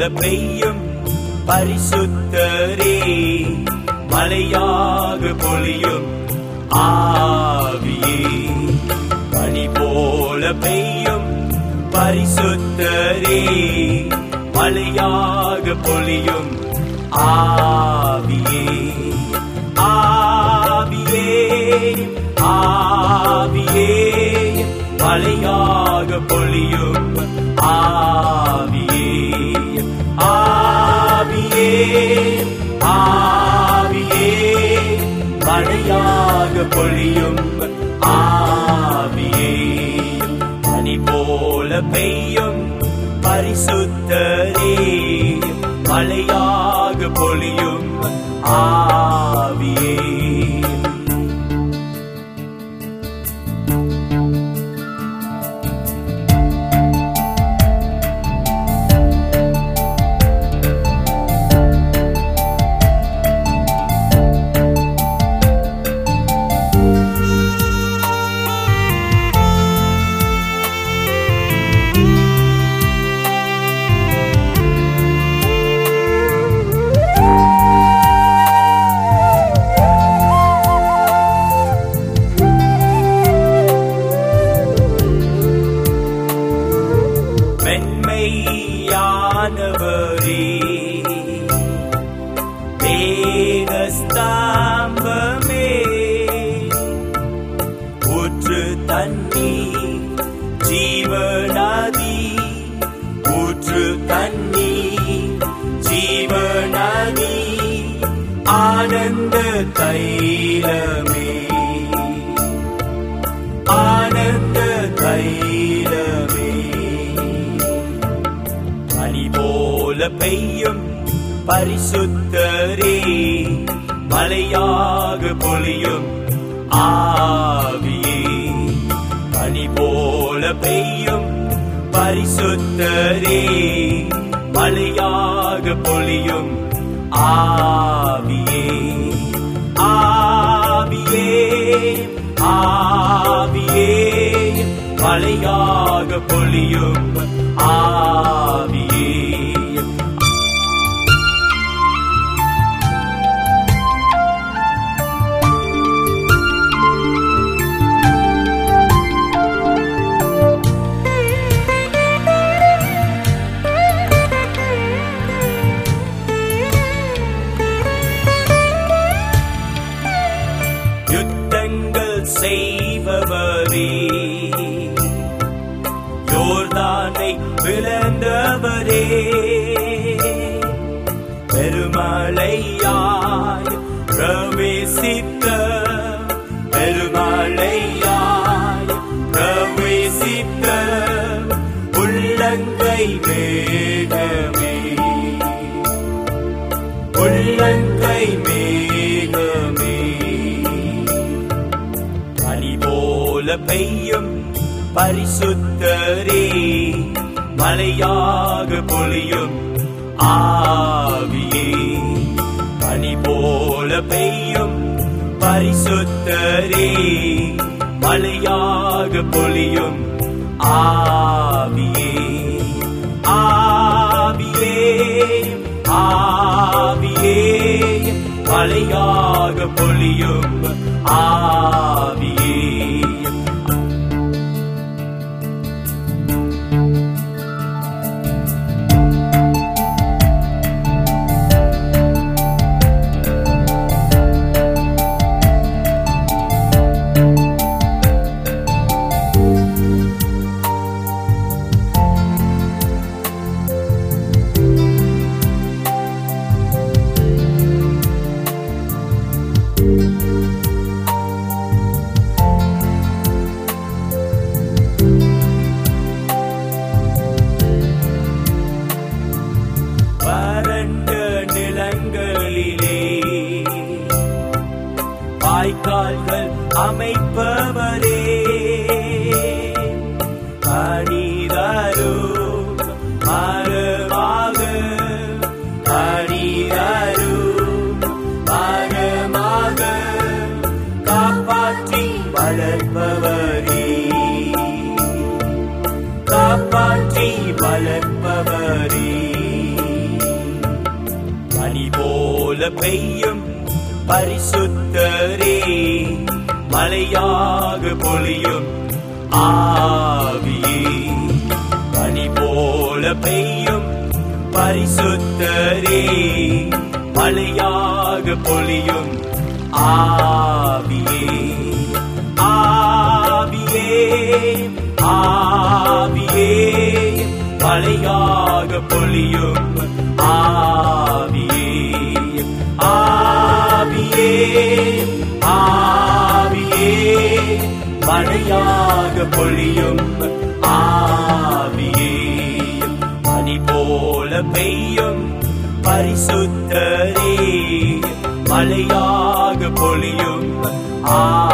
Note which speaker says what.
Speaker 1: பெய்யும் பரிசுத்தரே, மழையாக பொழியும் ஆவியே. பனி போல பெய்யும் பரிசுத்தரே, மழையாக பொழியும் ஆவியே. ஆவியே ஆவியே, மழையாக பொழியும் ஆவியே. ஆவியே ஆவியே, மழையாக பொழியும் ஆவியே. பனி போல பெய்யும் பரிசுத்தரே, மழையாக பொழியும் ஆவியே. மென்மையானவரே, மேகஸ்தம்பமே, ஊற்று தண்ணீர் ஜீவநதி, ஊற்று தண்ணீர் ஜீவநதி, ஆனந்த தைலமே, ஆனந்த தைலமே. பனி போல பெய்யும் பரிசுத்தரே, மழையாக பொழியும் ஆவியே. பனி போல பெய்யும் பரிசுத்தரே, மழையாக பொழியும் ஆவியே. ஆவியே ஆவியே, மழையாக பொழியும் ஆவியே. யுத்தங்கள் செய்பவரே, யோர்தானை பிளந்தவரே, பெருமழையாய் பிரவேசித்த, பெருமழையாய் பிரவேசித்த உள்ளங்கை மேகமே, உள்ளங்கை மேகமே. பனி போல பெய்யும் பரிசுத்தரே, மழையாக பொழியும் ஆவியே. பனி போல பெய்யும் பரிசுத்தரே, மழையாக பொழியும் ஆவியே. ஆவியே ஆவியே, மழையாக பொழியும் ஆவியே. வாய்க்கால்கள் அமைப்பவரே, அணிதரும் மரமாக, அணிதரும் மரமாக, காப்பாற்றி வளர்ப்பவரே, காப்பாற்றி வளர்ப்பவரே. பெய்யும் பரிசுத்தரே, மழையாக பொழியும் ஆவியே. பனி போல பெய்யும் பரிசுத்தரே, மழையாக பொழியும் ஆவியே. ஆவியே ஆவியே, மழையாக பொழியும் ஆவியே. ஆவியே ஆவியே, மழையாக பொழியும் ஆவியே. பனி போல பெய்யும் பரிசுத்தரே, மழையாக பொழியும் ஆவியே.